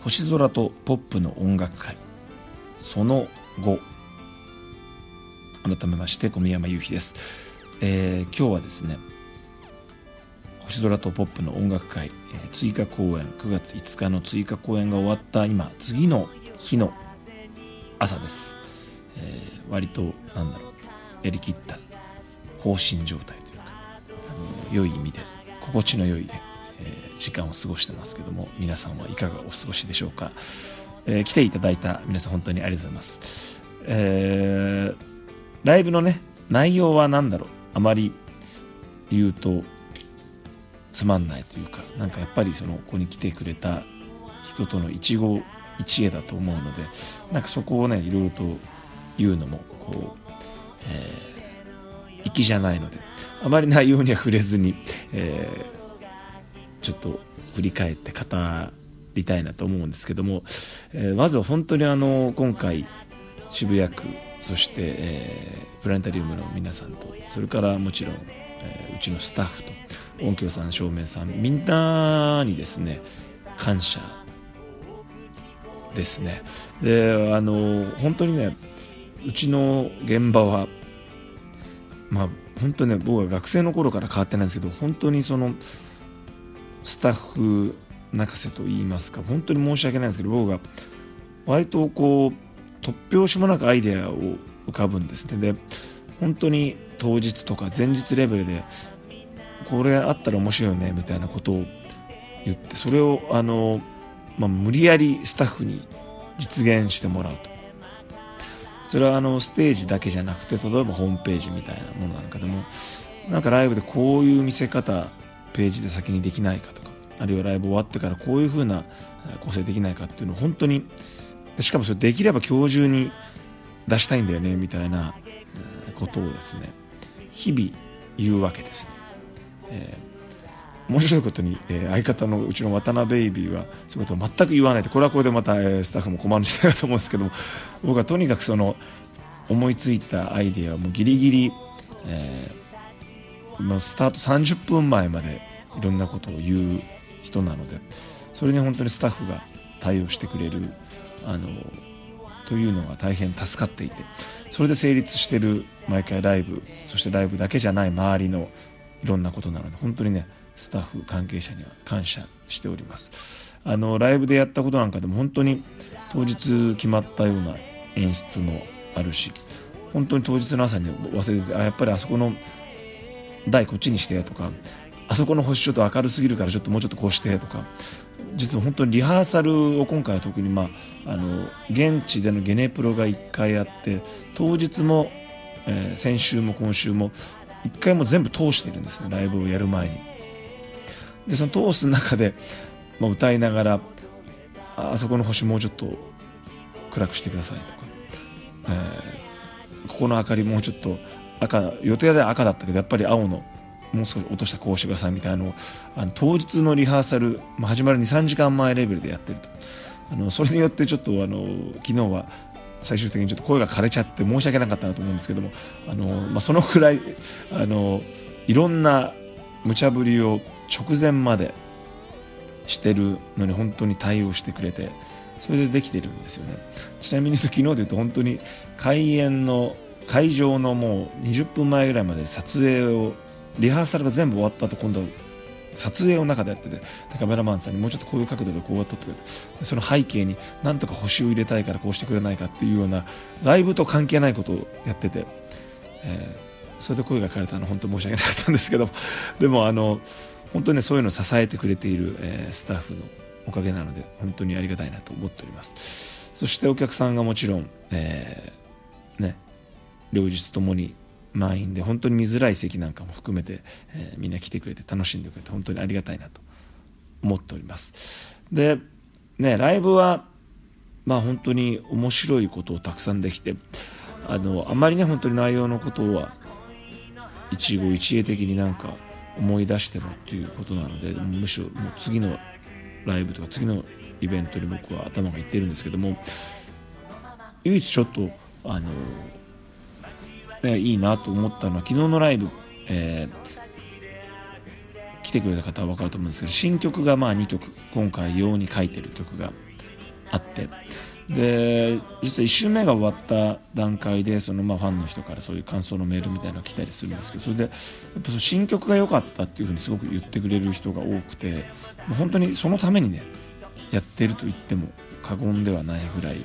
星空とポップの音楽会その後、改めまして小宮山雄飛です。今日はですね、星空とポップの音楽会、追加公演9月5日の追加公演が終わった今次の日の朝です。割とやりきった放心状態というか、良い意味で心地の良い、時間を過ごしてますけども、皆さんはいかがお過ごしでしょうか。来ていただいた皆さん本当にありがとうございます。ライブのね内容はあまり言うとつまんないというか、やっぱりここに来てくれた人との一期一会だと思うので、そこをねいろいろと言うのも粋じゃないので、あまり内容には触れずに、ちょっと振り返って語りたいなと思うんですけども、まずは本当に今回渋谷区、そして、プラネタリウムの皆さんと、それからもちろん、うちのスタッフと音響さん、照明さん、みんなにですね感謝ですね。で本当にね、うちの現場は本当にね、僕は学生の頃から変わってないんですけど、本当にスタッフ泣かせと言いますか、本当に申し訳ないんですけど、僕が割と突拍子もなくアイデアを浮かぶんですね。で本当に当日とか前日レベルでこれあったら面白いよねみたいなことを言って、それを無理やりスタッフに実現してもらうと。それはステージだけじゃなくて、例えばホームページみたいなものなんかでも、ライブでこういう見せ方ページで先にできないかとか、あるいはライブ終わってからこういう風な構成できないかっていうのを本当に、しかもそれできれば今日中に出したいんだよねみたいなことをですね日々言うわけですね。面白いことに、相方のうちの渡辺ベイビーはそういうことを全く言わないで、これはこれでまた、スタッフも困るんじゃないかと思うんですけども、僕はとにかく思いついたアイデアはもうギリギリ、スタート30分前までいろんなことを言う人なので、それに本当にスタッフが対応してくれるというのが大変助かっていて、それで成立している毎回ライブ、そしてライブだけじゃない周りのいろんなことなので、本当にねスタッフ関係者には感謝しております。ライブでやったことなんかでも本当に当日決まったような演出もあるし、本当に当日の朝に忘れて、やっぱりあそこの台こっちにしてとか、あそこの星ちょっと明るすぎるからもうちょっとこうしてとか、実は本当にリハーサルを今回は特に現地でのゲネプロが1回あって、当日も、先週も今週も1回も全部通してるんですね、ライブをやる前に。でその通す中で、歌いながらあそこの星もうちょっと暗くしてくださいとか、ここの明かりもうちょっと赤、予定では赤だったけどやっぱり青のもう少し落としたこうしてくださいみたいなのを当日のリハーサル、始まる 2,3 時間前レベルでやってると。それによってちょっと昨日は最終的にちょっと声が枯れちゃって申し訳なかったなと思うんですけども、そのくらいいろんな無茶ぶりを直前までしてるのに本当に対応してくれて、それでできてるんですよね。ちなみに昨日で言うと本当に会場のもう20分前ぐらいまで撮影を、リハーサルが全部終わった後、今度は撮影を中でやってて、カメラマンさんにもうちょっとこういう角度でこう撮ってくれて、その背景になんとか星を入れたいからこうしてくれないかっていうようなライブと関係ないことをやってて、それで声が枯れたのは本当に申し訳なかったんですけど、でも本当に、ね、そういうのを支えてくれている、スタッフのおかげなので本当にありがたいなと思っております。そしてお客さんがもちろん、両日ともに満員で、本当に見づらい席なんかも含めて、みんな来てくれて楽しんでくれて本当にありがたいなと思っております。で、ライブは本当に面白いことをたくさんできて、あまりね本当に内容のことは一期一会的に思い出してもということなので、むしろもう次のライブとか次のイベントに僕は頭がいってるんですけども、唯一ちょっといいなと思ったのは昨日のライブ、来てくれた方は分かると思うんですけど、新曲が2曲今回用に書いてる曲があって、で実は1週目が終わった段階でファンの人からそういう感想のメールみたいなのが来たりするんですけど、それでやっぱその新曲が良かったっていう風にすごく言ってくれる人が多くて、もう本当にそのためにねやってると言っても過言ではないぐらい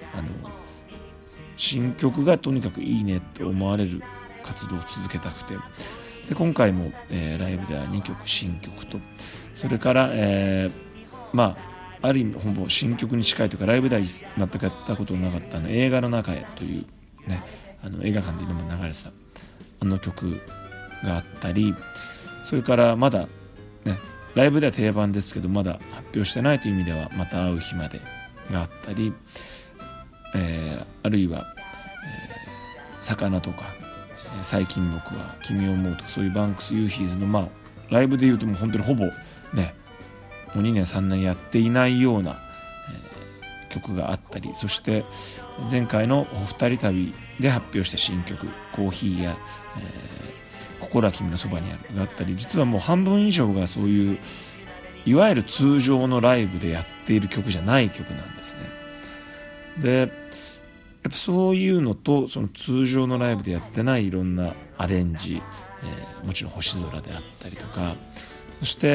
新曲がとにかくいいねって思われる活動を続けたくて、で今回も、ライブでは2曲新曲と、それから、ある意味ほぼ新曲に近いというか、ライブでは全くやったことのなかった映画の中へという、ね、映画館で今も流れてた曲があったり、それからまだ、ね、ライブでは定番ですけどまだ発表してないという意味ではまた会う日までがあったり、あるいは、魚とか、最近僕は君を思うとか、そういうバンクス・ユーヒーズの、ライブでいうともう本当にほぼねもう2年3年やっていないような、曲があったり、そして前回のお二人旅で発表した新曲コーヒーや、心は君のそばにあるがあったり、実はもう半分以上がそういういわゆる通常のライブでやっている曲じゃない曲なんですね。でやっぱそういうのとその通常のライブでやってないいろんなアレンジ、もちろん星空であったりとか、そして、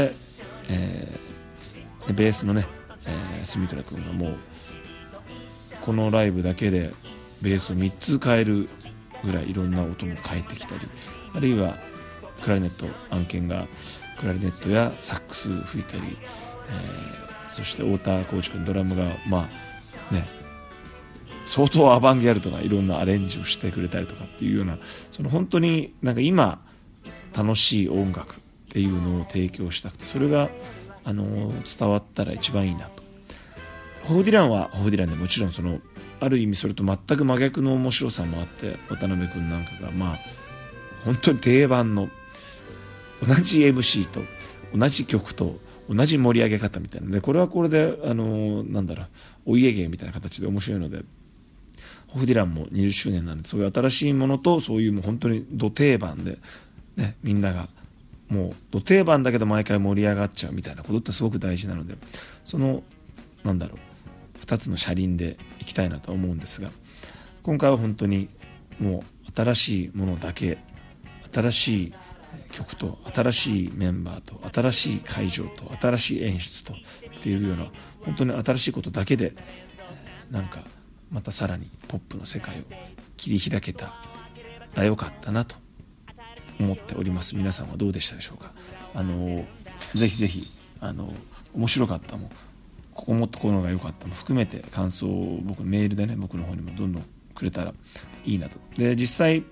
ベースのね、住倉君がもうこのライブだけでベースを3つ変えるぐらいいろんな音も変えてきたり、あるいはクラリネット案件がクラリネットやサックス吹いたり、そして太田浩司君ドラムが相当アバンギャルドないろんなアレンジをしてくれたりとかっていうような、その本当になんか今楽しい音楽っていうのを提供したくて、それが伝わったら一番いいなと。ホフディランはホフディランでもちろんそのある意味それと全く真逆の面白さもあって、渡辺君なんかが本当に定番の同じ MC と同じ曲と同じ盛り上げ方みたいなので、これはこれでお家芸みたいな形で面白いので、ホフディランも20周年なので、そういう新しいものとそういうもう本当にド定番で、ね、みんながもうド定番だけど毎回盛り上がっちゃうみたいなことってすごく大事なので、その2つの車輪でいきたいなと思うんですが、今回は本当にもう新しいものだけ、新しい曲と新しいメンバーと新しい会場と新しい演出とっていうような本当に新しいことだけでまたさらにポップの世界を切り開けたらよかったなと思っております。皆さんはどうでしたでしょうか。ぜひぜひ面白かったもここもっとこういうのが良かったも含めて感想を僕メールでね僕の方にもどんどんくれたらいいなと。で実際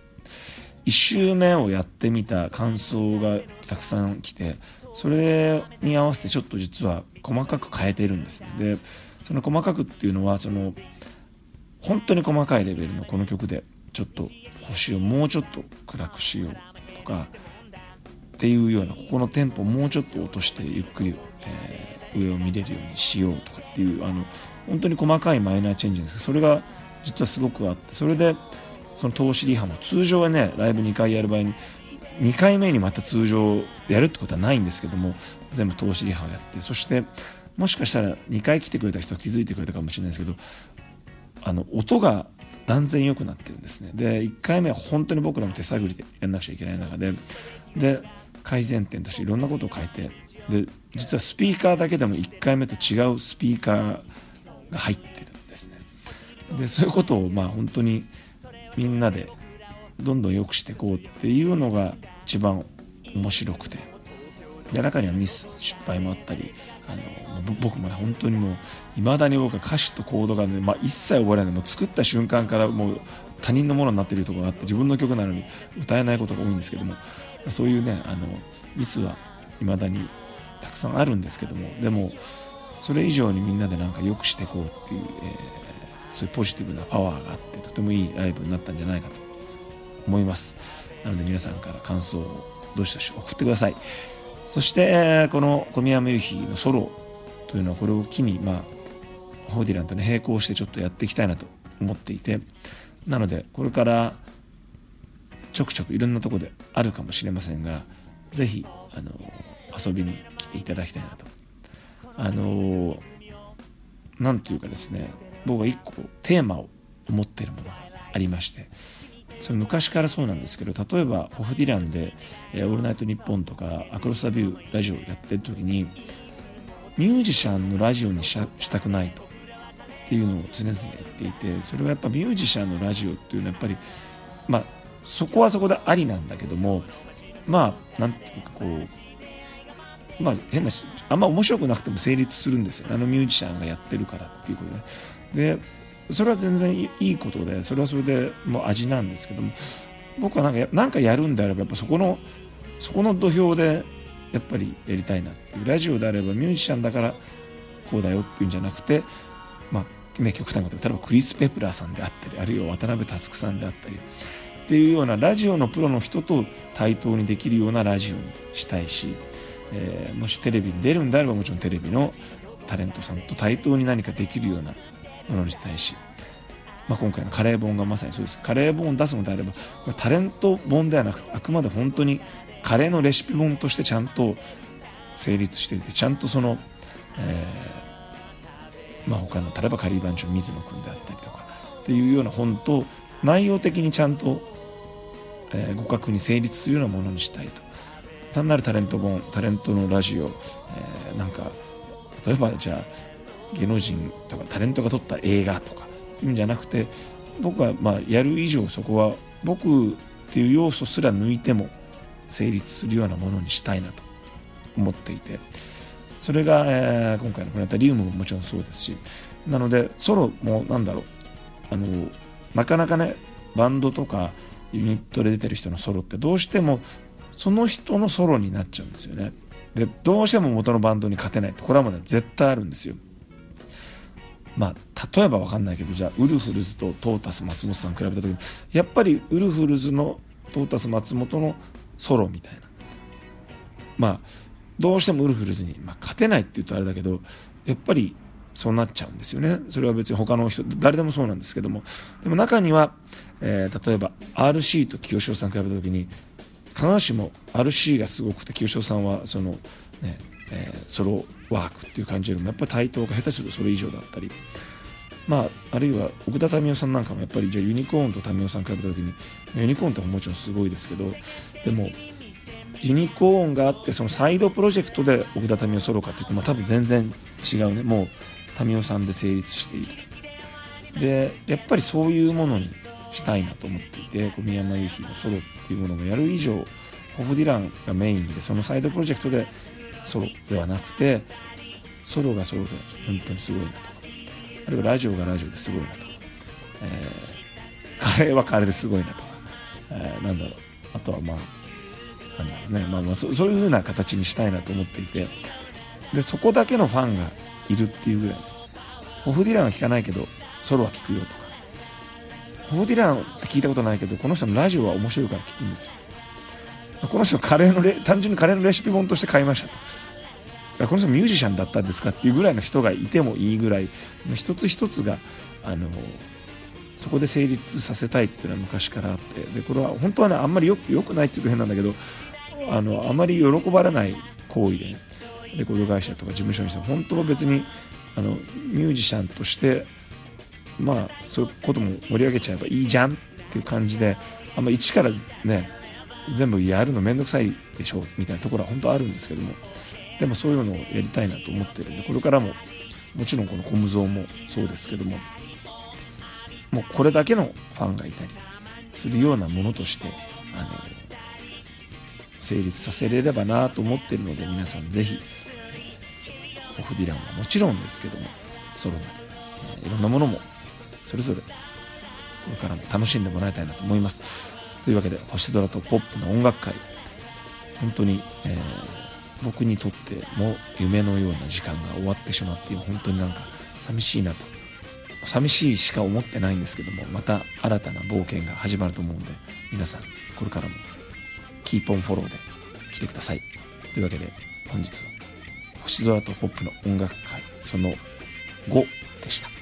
1週目をやってみた感想がたくさん来て、それに合わせてちょっと実は細かく変えてるんですね。でその細かくっていうのは本当に細かいレベルのこの曲でちょっと星をもうちょっと暗くしようとかっていうような、ここのテンポをもうちょっと落としてゆっくり、上を見れるようにしようとかっていう本当に細かいマイナーチェンジですけど、それが実はすごくあって、それでその通しリハも通常はねライブ2回やる場合に2回目にまた通常やるってことはないんですけども、全部通しリハをやって、そしてもしかしたら2回来てくれた人は気づいてくれたかもしれないですけど、音が断然良くなってるんですね。で1回目は本当に僕らも手探りでやんなくちゃいけない中で改善点としていろんなことを変えて、で実はスピーカーだけでも1回目と違うスピーカーが入ってるんですね。でそういうことを本当にみんなでどんどん良くしていこうっていうのが一番面白くて、で中にはミス失敗もあったり、僕もね本当にもう未だに僕は歌詞とコードがね、一切覚えられない、もう作った瞬間からもう他人のものになっているところがあって、自分の曲なのに歌えないことが多いんですけども、そういうねミスは未だにたくさんあるんですけども、でもそれ以上にみんなで良くしていこうっていう、そういうポジティブなパワーがあってとてもいいライブになったんじゃないかと思います。なので皆さんから感想をどしどし送ってください。そして、この小宮山由紀のソロというのはこれを機にホーディランとね並行してちょっとやっていきたいなと思っていて、なのでこれからちょくちょくいろんなところであるかもしれませんが、ぜひ遊びに来ていただきたいなと。 なんというかですね、僕は一個テーマを持っているものがありまして、それ昔からそうなんですけど、例えばホフディランでオールナイトニッポンとかアクロス・ザ・ビューラジオやってる時に、ミュージシャンのラジオにしたくないとっていうのを常々言っていて、それはやっぱミュージシャンのラジオっていうのはやっぱりそこはそこでありなんだけども、なんていうかこう変なあんま面白くなくても成立するんですよね、ミュージシャンがやってるからっていうことで。それは全然いいことで、それはそれでもう味なんですけども、僕はなんかやるんであればやっぱそこの土俵でやっぱりやりたいなっていう。ラジオであればミュージシャンだからこうだよっていうんじゃなくて、極端なこと、例えばクリス・ペプラーさんであったり、あるいは渡辺佑さんであったりっていうようなラジオのプロの人と対等にできるようなラジオにしたいし、もしテレビに出るんであればもちろんテレビのタレントさんと対等に何かできるようなものにしたいし、今回のカレー本がまさにそうです。カレー本を出すのであればこれタレント本ではなくて、あくまで本当にカレーのレシピ本としてちゃんと成立していて、ちゃんとその、他の例えばカリー番長水野君であったりとかっていうような本と内容的にちゃんと、互角に成立するようなものにしたいと。単なるタレント本、タレントのラジオ、例えばじゃあ芸能人とかタレントが撮った映画とかいうんじゃなくて、僕はやる以上そこは僕っていう要素すら抜いても成立するようなものにしたいなと思っていて、それが、今回のプラネタリウムももちろんそうですし、なのでソロもなかなかね、バンドとかユニットで出てる人のソロってどうしてもその人のソロになっちゃうんですよね。でどうしても元のバンドに勝てないって、これはもうね絶対あるんですよ。例えば分かんないけど、じゃあウルフルズとトータス松本さん比べた時に、やっぱりウルフルズのトータス松本のソロみたいな、どうしてもウルフルズに、勝てないって言うとあれだけど、やっぱりそうなっちゃうんですよね。それは別に他の人誰でもそうなんですけども、でも中には、例えば RC と清志郎さん比べた時に、必ずしも RC がすごくて清志郎さんはそのね、ソロワークっていう感じよりもやっぱり対等が下手するとそれ以上だったり、あるいは奥田民生さんなんかもやっぱりじゃあユニコーンと民生さん比べた時に、ユニコーンってもちろんすごいですけど、でもユニコーンがあってそのサイドプロジェクトで奥田民生ソロかというと、多分全然違うね。もう民生さんで成立している。でやっぱりそういうものにしたいなと思っていて、小宮山由紀のソロっていうものをやる以上、ボブ・ディランがメインでそのサイドプロジェクトでソロではなくて、ソロがソロで本当にすごいなとか、あるいはラジオがラジオですごいなとか、カレーはカレーですごいなとか、あとはそういう風な形にしたいなと思っていて、でそこだけのファンがいるっていうぐらい、ボブ・ディランは聞かないけどソロは聞くよとか、ボブ・ディランって聞いたことないけどこの人のラジオは面白いから聞くんですよ。この人単純にカレーのレシピ本として買いましたと、この人ミュージシャンだったんですかっていうぐらいの人がいてもいいぐらい、一つ一つがそこで成立させたいっていうのは昔からあって、でこれは本当はね、あんまりよくないっていうと変なんだけど、あまり喜ばれない行為で、レコード会社とか事務所にして本当は別にミュージシャンとしてそういうことも盛り上げちゃえばいいじゃんっていう感じで、あんま一からね全部やるのめんどくさいでしょみたいなところは本当はあるんですけども、でもそういうのをやりたいなと思ってるんで、これからももちろんこのコムゾーもそうですけども、もうこれだけのファンがいたりするようなものとして成立させれればなと思っているので、皆さんぜひホフディランはもちろんですけども、ソロまで、いろんなものもそれぞれこれからも楽しんでもらいたいなと思います。というわけで、星空とポップの音楽会、本当に、僕にとっても夢のような時間が終わってしまって、本当に寂しいなと、寂しいしか思ってないんですけども、また新たな冒険が始まると思うので、皆さんこれからもキープオンフォローで来てください。というわけで、本日は星空とポップの音楽会その5でした。